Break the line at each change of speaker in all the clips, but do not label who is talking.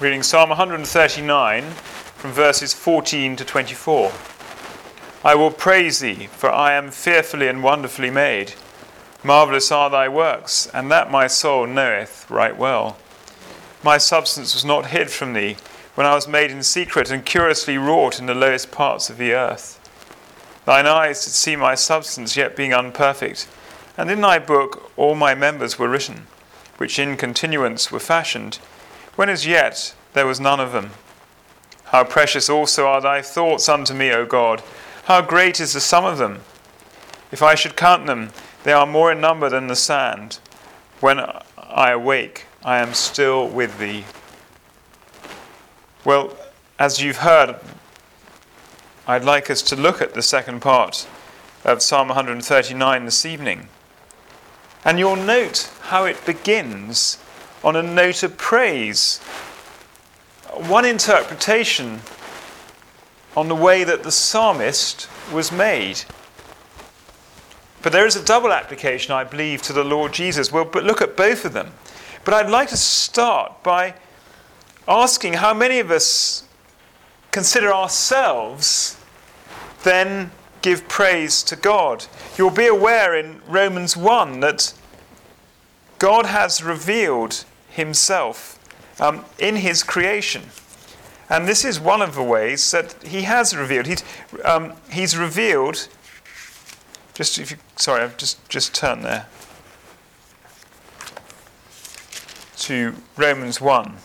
Reading Psalm 139 from verses 14 to 24. I will praise thee, for I am fearfully and wonderfully made. Marvellous are thy works, and that my soul knoweth right well. My substance was not hid from thee, when I was made in secret and curiously wrought in the lowest parts of the earth. Thine eyes did see my substance, yet being unperfect, and in thy book all my members were written, which in continuance were fashioned, when as yet there was none of them. How precious also are thy thoughts unto me, O God! How great is the sum of them! If I should count them, they are more in number than the sand. When I awake, I am still with thee. Well, as you've heard, I'd like us to look at the second part of Psalm 139 this evening. And you'll note how it begins on a note of praise. One interpretation on the way that the psalmist was made. But there is a double application, I believe, to the Lord Jesus. We'll look at both of them. But I'd like to start by asking how many of us consider ourselves, then give praise to God. You'll be aware in Romans 1 that God has revealed himself in his creation. And this is one of the ways that he has revealed. He's revealed, I've just turned there to Romans 1.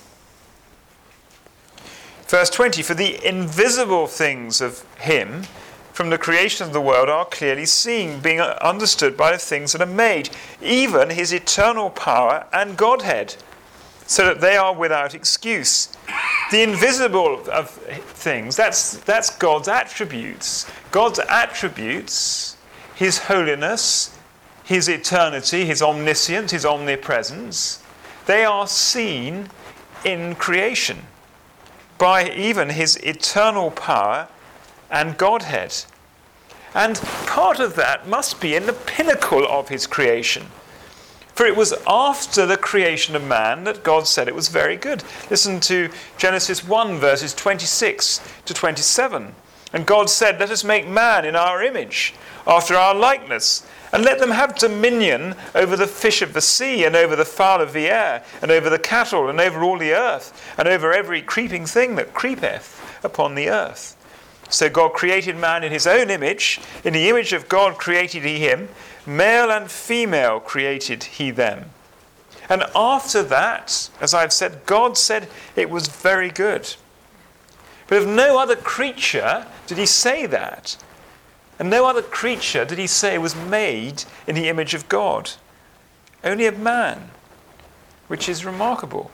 Verse 20, for the invisible things of him from the creation of the world are clearly seen, being understood by the things that are made, even his eternal power and Godhead, so that they are without excuse. The invisible of things, that's God's attributes. God's attributes, his holiness, his eternity, his omniscience, his omnipresence, they are seen in creation by even his eternal power and Godhead. And part of that must be in the pinnacle of his creation. For it was after the creation of man that God said it was very good. Listen to Genesis 1, verses 26 to 27. And God said, let us make man in our image, after our likeness, and let them have dominion over the fish of the sea, and over the fowl of the air, and over the cattle, and over all the earth, and over every creeping thing that creepeth upon the earth. So God created man in his own image. In the image of God created he him. Male and female created he them. And after that, as I've said, God said it was very good. But of no other creature did he say that. And no other creature did he say was made in the image of God. Only of man, which is remarkable.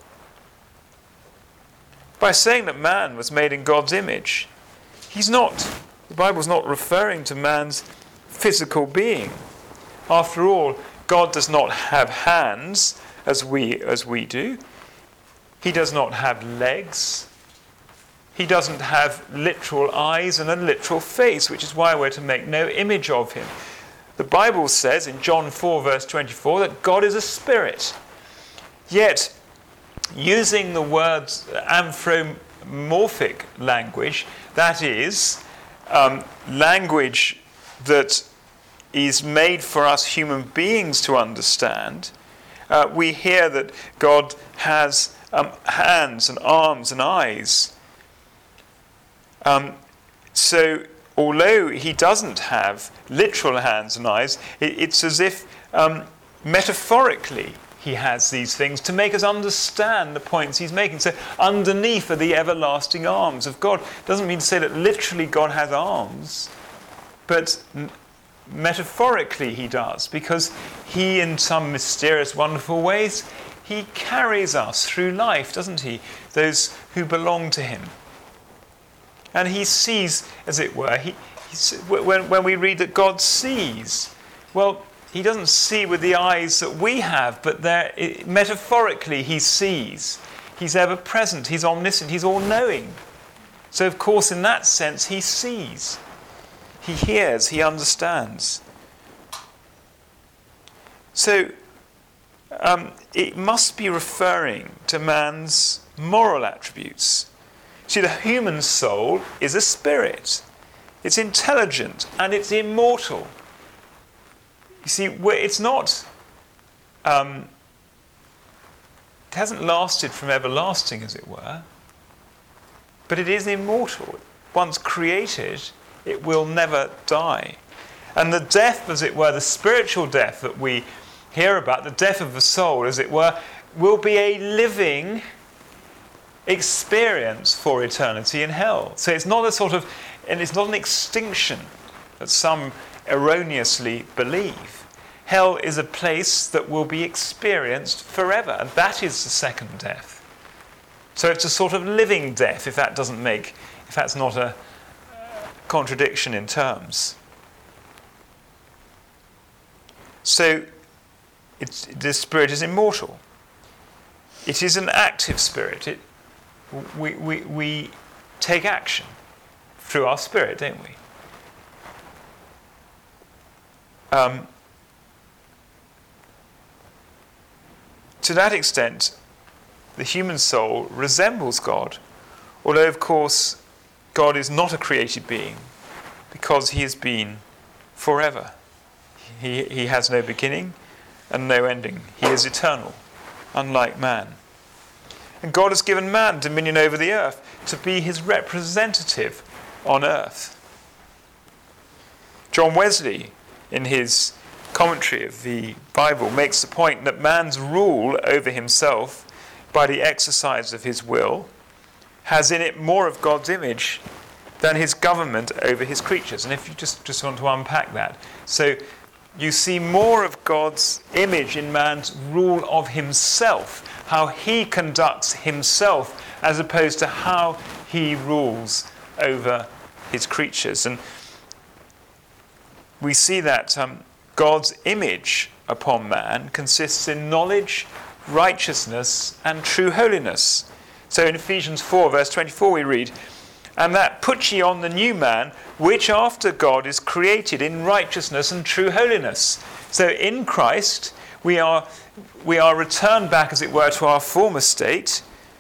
By saying that man was made in God's image, the Bible's not referring to man's physical being. After all, God does not have hands as we do. He does not have legs. He doesn't have literal eyes and a literal face, which is why we're to make no image of him. The Bible says in John 4, verse 24, that God is a spirit. Yet, using the words anthropomorphic language, that is, language that is made for us human beings to understand, we hear that God has hands and arms and eyes. So although he doesn't have literal hands and eyes, it's as if metaphorically he has these things to make us understand the points he's making. So underneath are the everlasting arms of God. Doesn't mean to say that literally God has arms, but metaphorically he does, because he, in some mysterious, wonderful ways, he carries us through life, doesn't he? Those who belong to him. And he sees, as it were, when we read that God sees, well, he doesn't see with the eyes that we have, but metaphorically he sees. He's ever present, he's omniscient, he's all-knowing. So, of course, in that sense, he sees. He hears, he understands. So, it must be referring to man's moral attributes. See, the human soul is a spirit. It's intelligent and it's immortal. You see, it's not, it hasn't lasted from everlasting, as it were, but it is immortal. Once created, it will never die. And the death, as it were, the spiritual death that we hear about, the death of the soul, as it were, will be a living experience for eternity in hell. So it's not it's not an extinction that some erroneously believe. Hell is a place that will be experienced forever, and that is the second death. So it's a sort of living death, if that's not a contradiction in terms. So the spirit is immortal. It is an active spirit. We take action through our spirit, don't we? To that extent, the human soul resembles God, although, of course, God is not a created being because he has been forever. He has no beginning and no ending. He is eternal, unlike man. And God has given man dominion over the earth to be his representative on earth. John Wesley, in his commentary of the Bible, makes the point that man's rule over himself by the exercise of his will has in it more of God's image than his government over his creatures. And if you just want to unpack that. So you see more of God's image in man's rule of himself, how he conducts himself, as opposed to how he rules over his creatures. And we see that God's image upon man consists in knowledge, righteousness, and true holiness. So in Ephesians 4, verse 24, we read, "And that put ye on the new man, which after God is created in righteousness and true holiness." So in Christ, we are returned back, as it were, to our former state,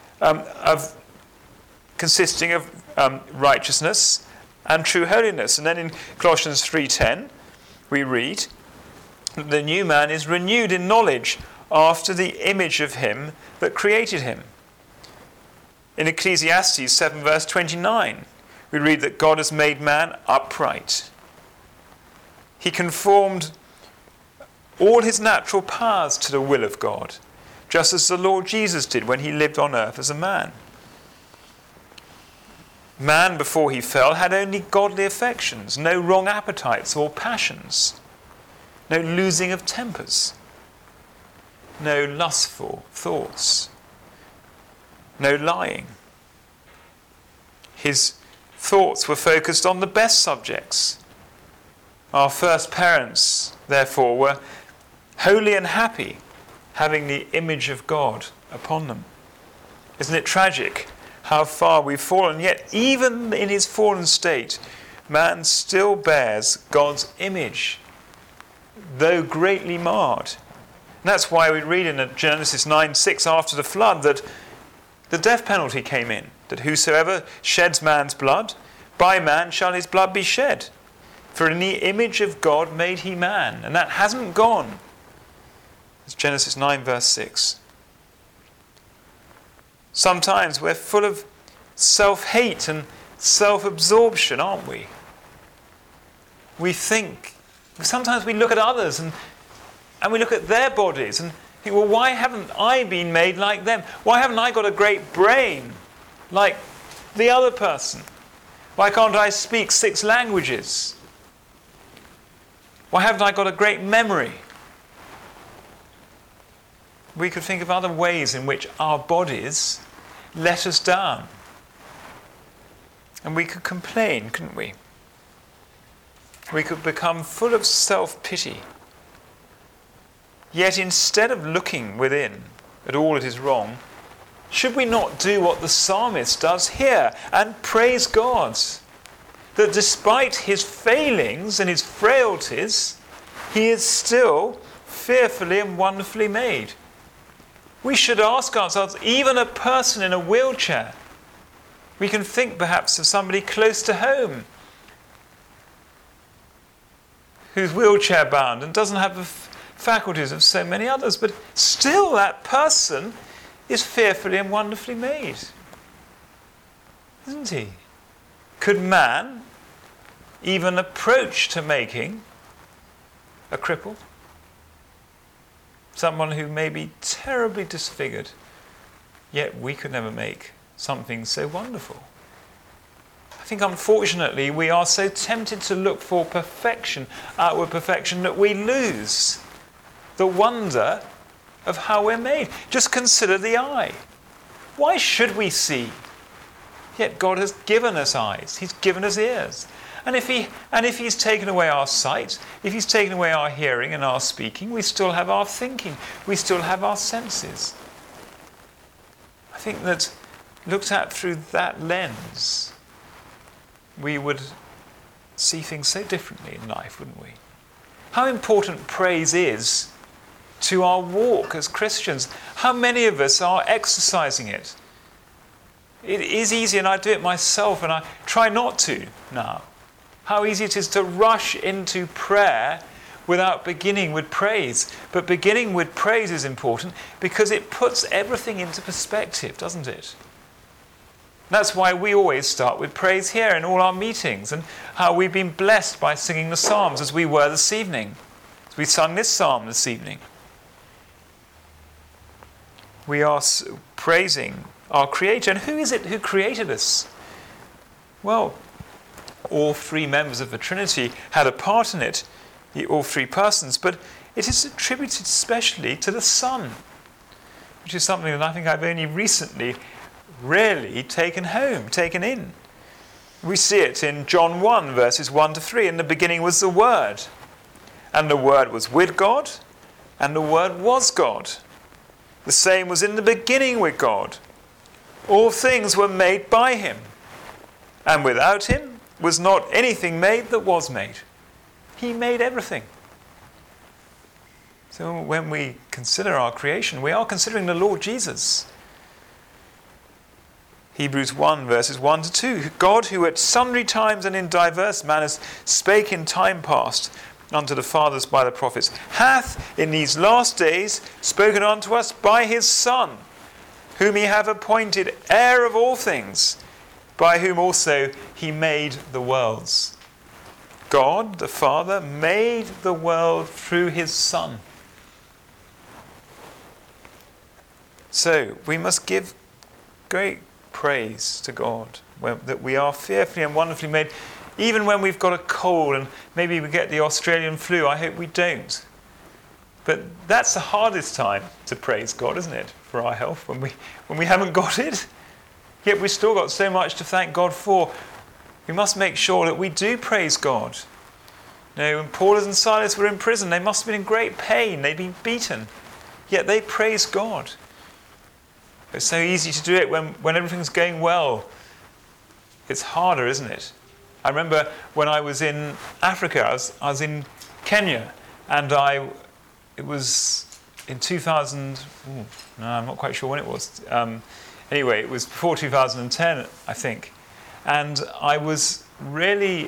consisting of righteousness and true holiness. And then in Colossians 3:10, we read, "The new man is renewed in knowledge after the image of him that created him." In Ecclesiastes 7, verse 29, we read that God has made man upright. He conformed all his natural powers to the will of God, just as the Lord Jesus did when he lived on earth as a man. Man, before he fell, had only godly affections, no wrong appetites or passions, no losing of tempers, no lustful thoughts, no lying. His thoughts were focused on the best subjects. Our first parents, therefore, were holy and happy, having the image of God upon them. Isn't it tragic how far we've fallen? Yet even in his fallen state, man still bears God's image, though greatly marred. And that's why we read in Genesis 9:6, after the flood, that the death penalty came in, that whosoever sheds man's blood, by man shall his blood be shed. For in the image of God made he man. And that hasn't gone. It's Genesis 9, verse 6. Sometimes we're full of self-hate and self-absorption, aren't we? Sometimes we look at others and we look at their bodies and think, well, why haven't I been made like them? Why haven't I got a great brain like the other person? Why can't I speak 6 languages? Why haven't I got a great memory? We could think of other ways in which our bodies let us down. And we could complain, couldn't we? We could become full of self-pity. Yet instead of looking within at all that is wrong, should we not do what the psalmist does here and praise God? That despite his failings and his frailties, he is still fearfully and wonderfully made. We should ask ourselves, even a person in a wheelchair, we can think perhaps of somebody close to home who's wheelchair bound and doesn't have the faculties of so many others, but still that person is fearfully and wonderfully made, isn't he? Could man even approach to making a cripple? Someone who may be terribly disfigured, yet we could never make something so wonderful. I think unfortunately we are so tempted to look for perfection, outward perfection, that we lose the wonder of how we're made. Just consider the eye. Why should we see? Yet God has given us eyes. He's given us ears. And if he's taken away our sight, if he's taken away our hearing and our speaking, we still have our thinking. We still have our senses. I think that looked at through that lens, we would see things so differently in life, wouldn't we? How important praise is to our walk as Christians. How many of us are exercising it? It is easy, and I do it myself, and I try not to now. How easy it is to rush into prayer without beginning with praise. But beginning with praise is important because it puts everything into perspective, doesn't it? That's why we always start with praise here in all our meetings, and how we've been blessed by singing the Psalms as we were this evening. As we sung this psalm this evening. We are praising our Creator. And who is it who created us? Well, all three members of the Trinity had a part in it, all three persons, but it is attributed especially to the Son, which is something that I think I've only recently really taken in. We see it in John 1, verses 1 to 3. In the beginning was the Word, and the Word was with God, and the Word was God. The same was in the beginning with God. All things were made by him, and without him was not anything made that was made. He made everything. So when we consider our creation, we are considering the Lord Jesus. Hebrews 1, verses 1 to 2. God, who at sundry times and in diverse manners spake in time past unto the fathers by the prophets, hath in these last days spoken unto us by his Son, whom he hath appointed heir of all things, by whom also he made the worlds. God, the Father, made the world through his Son. So we must give great praise to God that we are fearfully and wonderfully made, even when we've got a cold and maybe we get the Australian flu. I hope we don't. But that's the hardest time to praise God, isn't it, for our health, when we haven't got it? Yet we've still got so much to thank God for. We must make sure that we do praise God. You know, when Paul and Silas were in prison, they must have been in great pain. They'd been beaten. Yet they praised God. It's so easy to do it when everything's going well. It's harder, isn't it? I remember when I was in Africa, I was in Kenya, and it was in 2000, no, I'm not quite sure when it was. Anyway, it was before 2010, I think. And I was really,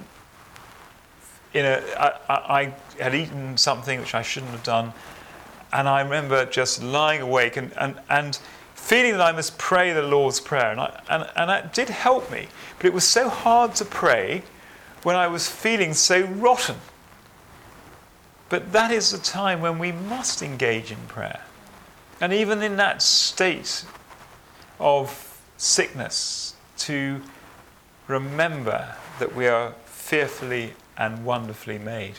I had eaten something which I shouldn't have done. And I remember just lying awake and feeling that I must pray the Lord's Prayer. And that did help me. But it was so hard to pray when I was feeling so rotten. But that is the time when we must engage in prayer. And even in that state of sickness, to remember that we are fearfully and wonderfully made.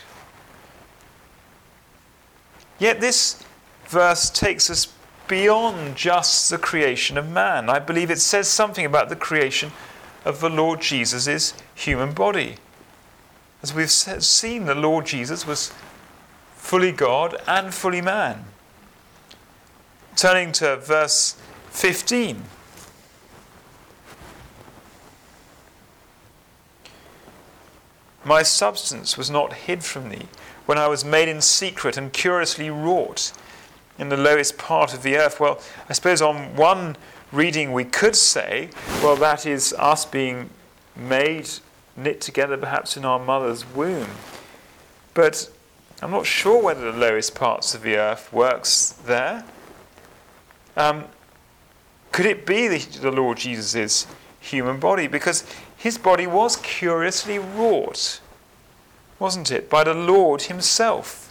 Yet this verse takes us beyond just the creation of man. I believe it says something about the creation of the Lord Jesus' human body. As we've seen, the Lord Jesus was fully God and fully man. Turning to verse 15. My substance was not hid from thee, when I was made in secret and curiously wrought. in the lowest part of the earth. Well, I suppose on one reading we could say, well, that is us being made, knit together perhaps in our mother's womb. But I'm not sure whether the lowest parts of the earth works there. Could it be the Lord Jesus' human body? Because his body was curiously wrought, wasn't it, by the Lord himself,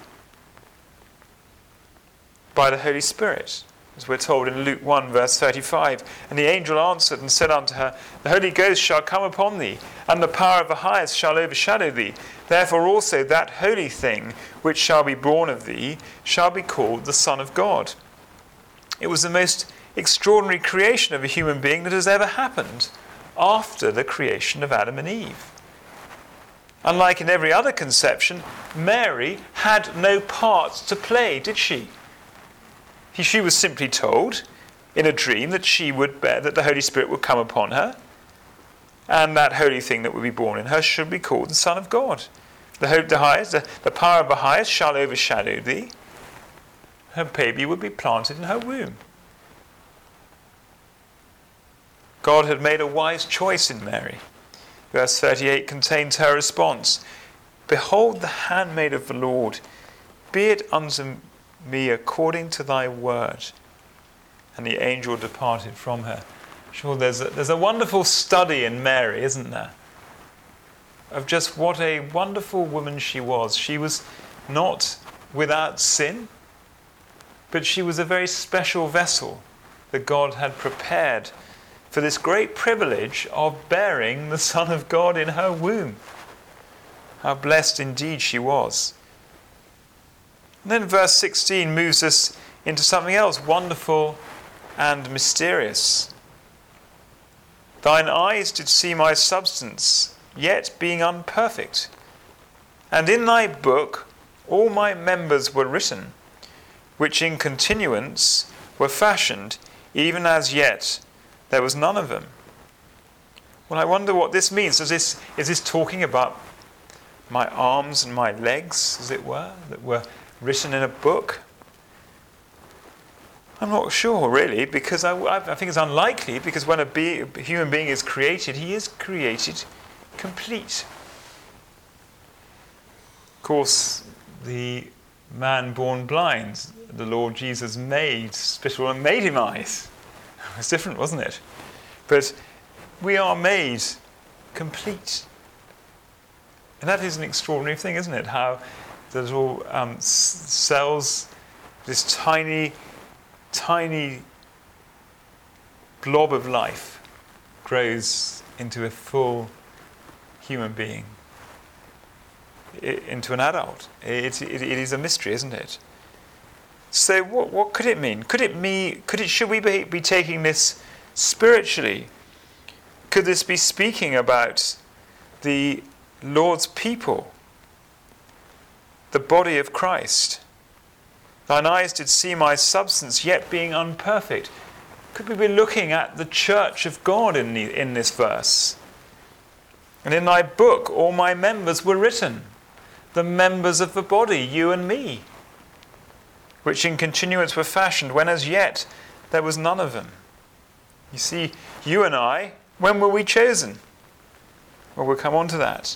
by the Holy Spirit, as we're told in Luke 1, verse 35. And the angel answered and said unto her, The Holy Ghost shall come upon thee, and the power of the highest shall overshadow thee. Therefore also that holy thing which shall be born of thee shall be called the Son of God. It was the most extraordinary creation of a human being that has ever happened after the creation of Adam and Eve. Unlike in every other conception, Mary had no part to play, did she? She was simply told in a dream that she would bear, that the Holy Spirit would come upon her, and that holy thing that would be born in her should be called the Son of God. The power of the highest shall overshadow thee. Her baby would be planted in her womb. God had made a wise choice in Mary. Verse 38 contains her response. Behold the handmaid of the Lord, be it unto me according to thy word. And the angel departed from her. Sure, there's a wonderful study in Mary, isn't there? Of just what a wonderful woman she was. She was not without sin, but she was a very special vessel that God had prepared for this great privilege of bearing the Son of God in her womb. How blessed indeed she was. And then verse 16 moves us into something else wonderful and mysterious. Thine eyes did see my substance, yet being unperfect. And in thy book all my members were written, which in continuance were fashioned, even as yet there was none of them. Well, I wonder what this means. Is this talking about my arms and my legs, as it were, that were written in a book? I'm not sure, really, because I think it's unlikely, because when a human being is created, he is created complete. Of course, the man born blind, the Lord Jesus made spittle and made him eyes. It was different, wasn't it? But we are made complete. And that is an extraordinary thing, isn't it? How the little cells, this tiny, tiny blob of life grows into a full human being, into an adult. It is a mystery, isn't it? So what could it mean? Should we be taking this spiritually? Could this be speaking about the Lord's people, the body of Christ? Thine eyes did see my substance, yet being unperfect. Could we be looking at the church of God in this verse? And in thy book all my members were written, the members of the body, you and me, which in continuance were fashioned, when as yet there was none of them. You see, you and I, when were we chosen? Well, we'll come on to that.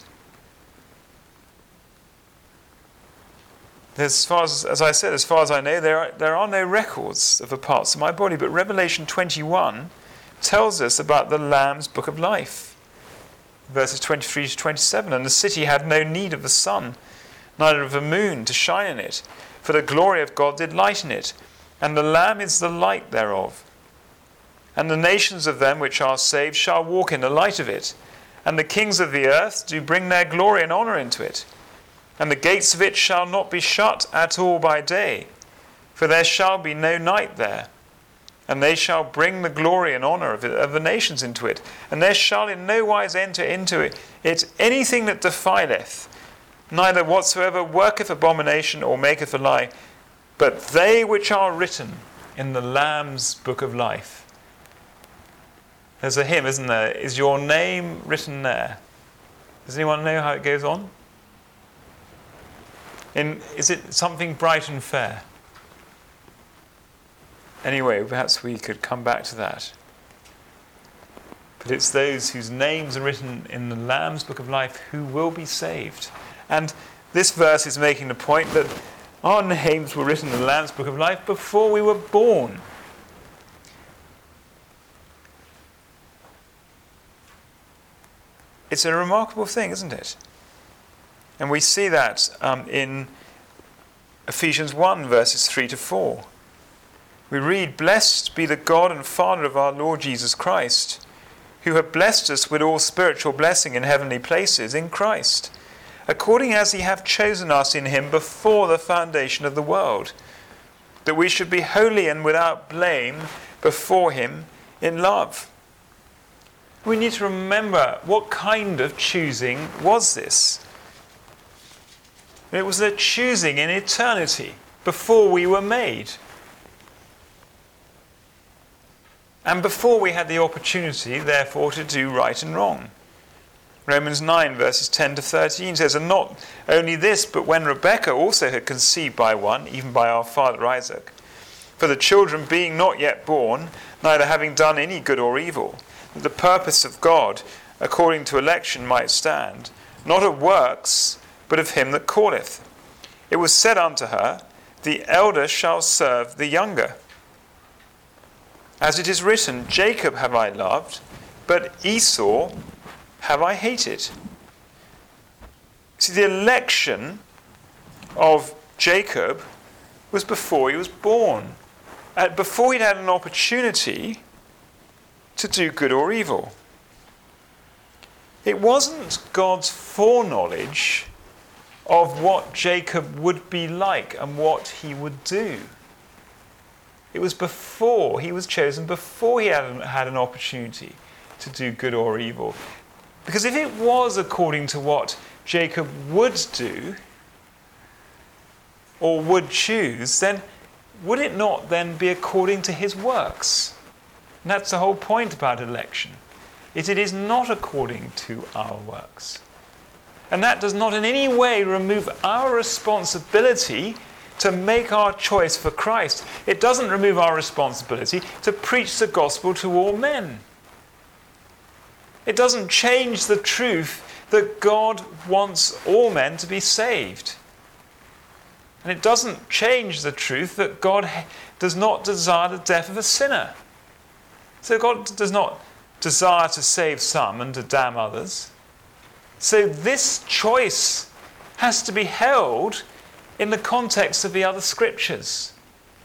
As far as I said, as far as I know, there are no records of the parts of my body, but Revelation 21 tells us about the Lamb's book of life. Verses 23 to 27, and the city had no need of the sun, neither of the moon to shine in it, for the glory of God did lighten it, and the Lamb is the light thereof. And the nations of them which are saved shall walk in the light of it, and the kings of the earth do bring their glory and honour into it. And the gates of it shall not be shut at all by day, for there shall be no night there. And they shall bring the glory and honour of the nations into it, and there shall in no wise enter into it anything that defileth, neither whatsoever worketh abomination or maketh a lie, but they which are written in the Lamb's book of life. There's a hymn, isn't there? Is your name written there? Does anyone know how it goes on? Is it something bright and fair? Anyway, perhaps we could come back to that. But it's those whose names are written in the Lamb's Book of Life who will be saved. And this verse is making the point that our names were written in the Lamb's Book of Life before we were born. It's a remarkable thing, isn't it? And we see that in Ephesians 1, verses 3 to 4. We read, "Blessed be the God and Father of our Lord Jesus Christ, who have blessed us with all spiritual blessing in heavenly places in Christ, according as he hath chosen us in him before the foundation of the world, that we should be holy and without blame before him in love." We need to remember, what kind of choosing was this? It was a choosing in eternity, before we were made. And before we had the opportunity, therefore, to do right and wrong. Romans 9, verses 10 to 13 says, "And not only this, but when Rebekah also had conceived by one, even by our father Isaac, for the children being not yet born, neither having done any good or evil, that the purpose of God, according to election, might stand, not of works, but of him that calleth. It was said unto her, The elder shall serve the younger. As it is written, Jacob have I loved, but Esau have I hated." See, the election of Jacob was before he was born, before he'd had an opportunity to do good or evil. It wasn't God's foreknowledge of what Jacob would be like and what he would do. It was before he was chosen, before he had an opportunity to do good or evil. Because if it was according to what Jacob would do or would choose, then would it not then be according to his works? And that's the whole point about election. It is not according to our works. And that does not in any way remove our responsibility to make our choice for Christ. It doesn't remove our responsibility to preach the gospel to all men. It doesn't change the truth that God wants all men to be saved. And it doesn't change the truth that God does not desire the death of a sinner. So God does not desire to save some and to damn others. So this choice has to be held in the context of the other scriptures.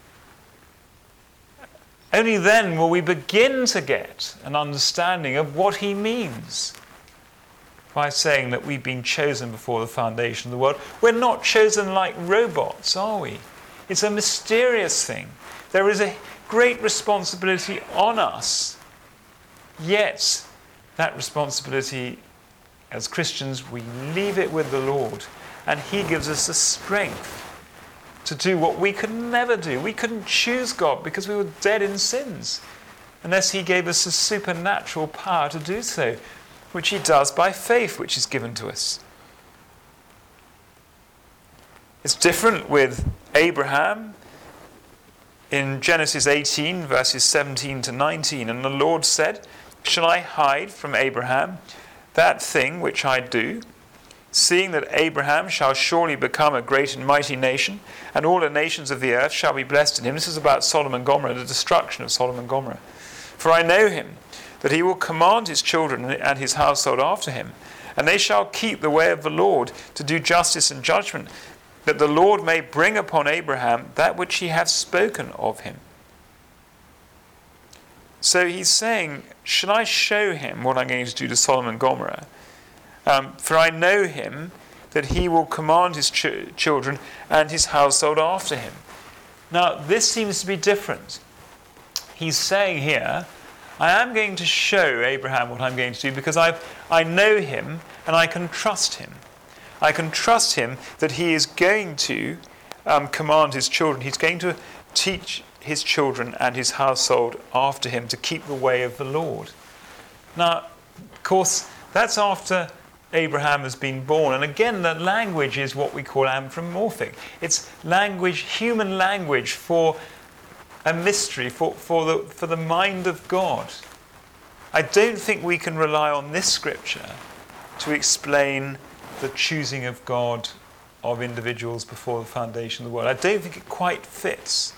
Only then will we begin to get an understanding of what he means by saying that we've been chosen before the foundation of the world. We're not chosen like robots, are we? It's a mysterious thing. There is a great responsibility on us. Yet, that responsibility, as Christians, we leave it with the Lord. And he gives us the strength to do what we could never do. We couldn't choose God because we were dead in sins, unless he gave us the supernatural power to do so, which he does by faith, which is given to us. It's different with Abraham. In Genesis 18, verses 17 to 19, "And the Lord said, Shall I hide from Abraham that thing which I do? Seeing that Abraham shall surely become a great and mighty nation, and all the nations of the earth shall be blessed in him." This is about Sodom and Gomorrah, the destruction of Sodom and Gomorrah. "For I know him, that he will command his children and his household after him, and they shall keep the way of the Lord, to do justice and judgment, that the Lord may bring upon Abraham that which he hath spoken of him." So he's saying, should I show him what I'm going to do to Sodom and Gomorrah? "For I know him, that he will command his children and his household after him." Now, this seems to be different. He's saying here, I am going to show Abraham what I'm going to do because I know him and I can trust him. I can trust him that he is going to command his children. He's going to teach his children and his household after him to keep the way of the Lord. Now, of course, that's after Abraham has been born. And again, the language is what we call anthropomorphic. It's language, human language for a mystery for the mind of God. I don't think we can rely on this scripture to explain the choosing of God of individuals before the foundation of the world. I don't think it quite fits.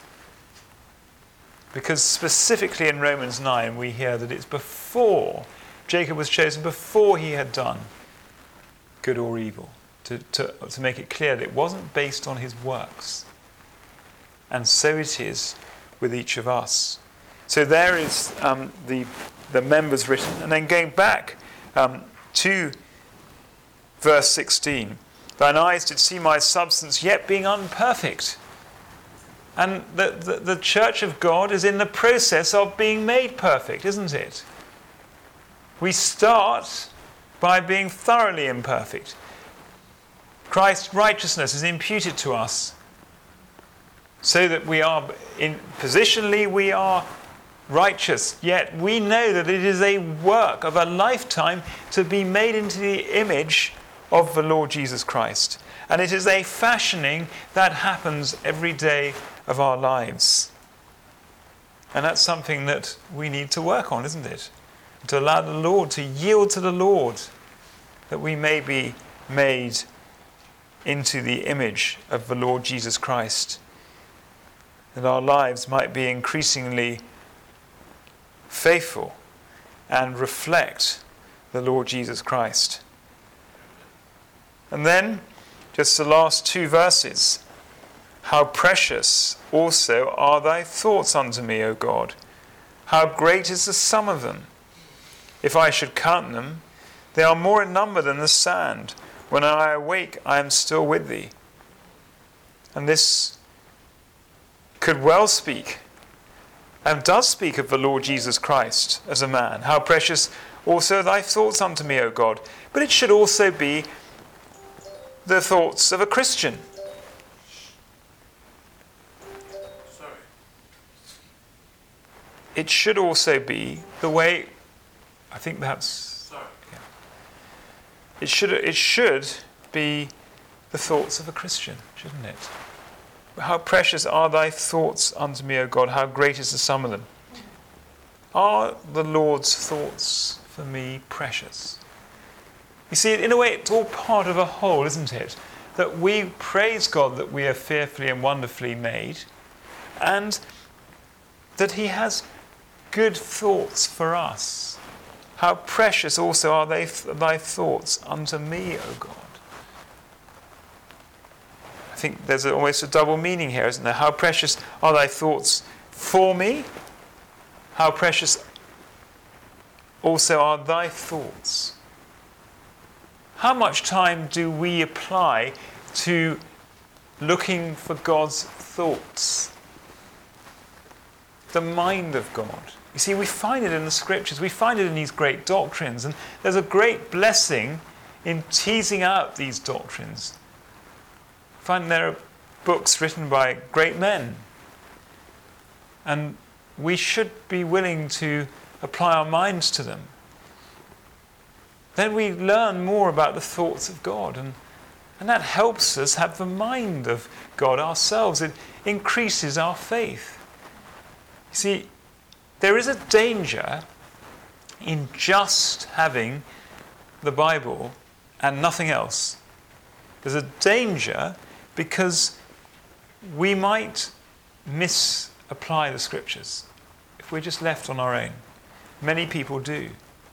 Because specifically in Romans 9 we hear that it's before Jacob was chosen, before he had done good or evil, to make it clear that it wasn't based on his works. And so it is with each of us. So there is the members written. And then going back to verse 16. Thine eyes did see my substance, yet being unperfect. And the church of God is in the process of being made perfect, isn't it? We start by being thoroughly imperfect. Christ's righteousness is imputed to us so that we are, positionally we are righteous, yet we know that it is a work of a lifetime to be made into the image of the Lord Jesus Christ. And it is a fashioning that happens every day of our lives. And that's something that we need to work on, isn't it? To allow the Lord, to yield to the Lord, that we may be made into the image of the Lord Jesus Christ. That our lives might be increasingly faithful and reflect the Lord Jesus Christ. And then, just the last two verses. How precious also are thy thoughts unto me, O God. How great is the sum of them. If I should count them, they are more in number than the sand. When I awake, I am still with thee. And this could well speak, and does speak, of the Lord Jesus Christ as a man. How precious also thy thoughts unto me, O God. But it should also be the thoughts of a Christian. It should also be the way, I think perhaps, yeah. It should be the thoughts of a Christian, shouldn't it? How precious are thy thoughts unto me, O God, how great is the sum of them. Are the Lord's thoughts for me precious? You see, in a way, it's all part of a whole, isn't it? That we praise God that we are fearfully and wonderfully made, and that he has good thoughts for us. How precious also are thy thoughts unto me, O God. I think there's almost a double meaning here, isn't there? How precious are thy thoughts for me? How precious also are thy thoughts? How much time do we apply to looking for God's thoughts? The mind of God. You see, we find it in the scriptures. We find it in these great doctrines. And there's a great blessing in teasing out these doctrines. I find there are books written by great men. And we should be willing to apply our minds to them. Then we learn more about the thoughts of God. And that helps us have the mind of God ourselves. It increases our faith. You see, there is a danger in just having the Bible and nothing else. There's a danger because we might misapply the scriptures if we're just left on our own. Many people do.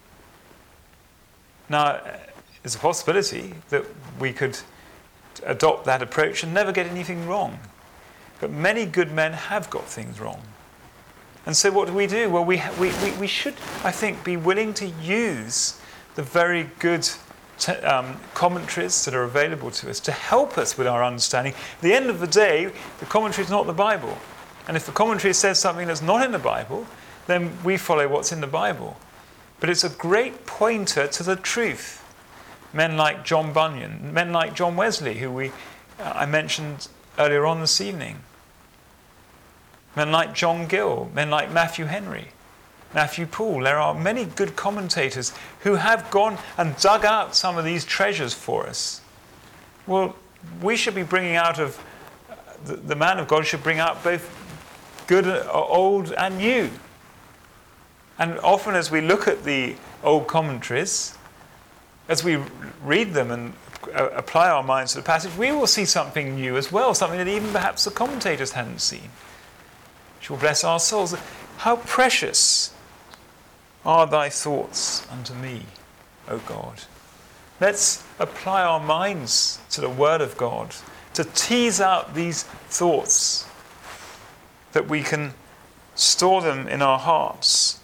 Now, there's a possibility that we could adopt that approach and never get anything wrong. But many good men have got things wrong. And so what do we do? Well, we should, I think, be willing to use the very good commentaries that are available to us to help us with our understanding. At the end of the day, the commentary is not the Bible. And if the commentary says something that's not in the Bible, then we follow what's in the Bible. But it's a great pointer to the truth. Men like John Bunyan, men like John Wesley, who I mentioned earlier on this evening. Men like John Gill, men like Matthew Henry, Matthew Poole. There are many good commentators who have gone and dug out some of these treasures for us. Well, we should be bringing out of, the man of God should bring out both good, old and new. And often as we look at the old commentaries, as we read them and apply our minds to the passage, we will see something new as well, something that even perhaps the commentators hadn't seen, which will bless our souls. How precious are thy thoughts unto me, O God. Let's apply our minds to the Word of God to tease out these thoughts, that we can store them in our hearts.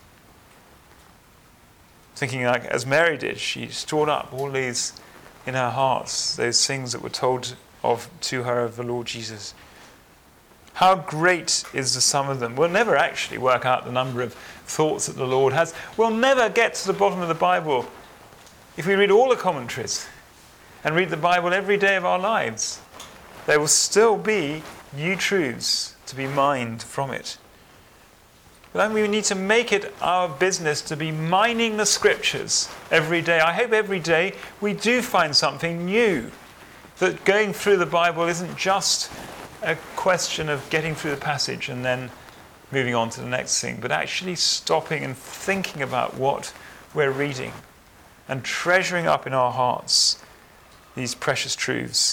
Thinking like as Mary did, she stored up all these in her hearts, those things that were told to her of the Lord Jesus. How great is the sum of them. We'll never actually work out the number of thoughts that the Lord has. We'll never get to the bottom of the Bible if we read all the commentaries and read the Bible every day of our lives. There will still be new truths to be mined from it. But then we need to make it our business to be mining the Scriptures every day. I hope every day we do find something new. That going through the Bible isn't just a question of getting through the passage and then moving on to the next thing, but actually stopping and thinking about what we're reading and treasuring up in our hearts these precious truths.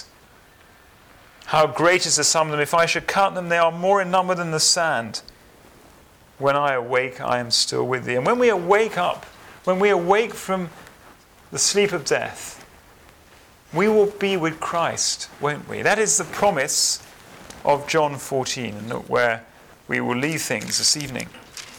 How great is the sum of them. If I should count them, they are more in number than the sand. When I awake, I am still with thee. And when we awake up, when we awake from the sleep of death, we will be with Christ, won't we? That is the promise of John 14, and look where we will leave things this evening.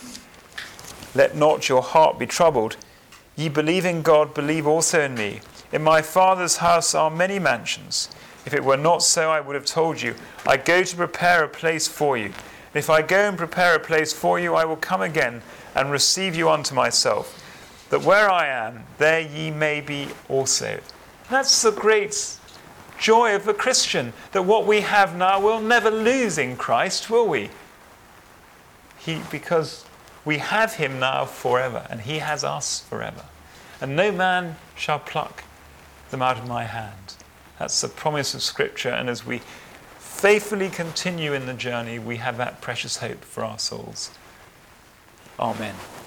Let not your heart be troubled. Ye believe in God, believe also in me. In my Father's house are many mansions. If it were not so, I would have told you. I go to prepare a place for you. If I go and prepare a place for you, I will come again and receive you unto myself, that where I am, there ye may be also. That's the great joy of the Christian, that what we have now we'll never lose in Christ, will we? Because we have him now forever, and he has us forever. And no man shall pluck them out of my hand. That's the promise of Scripture, and as we faithfully continue in the journey, we have that precious hope for our souls. Amen.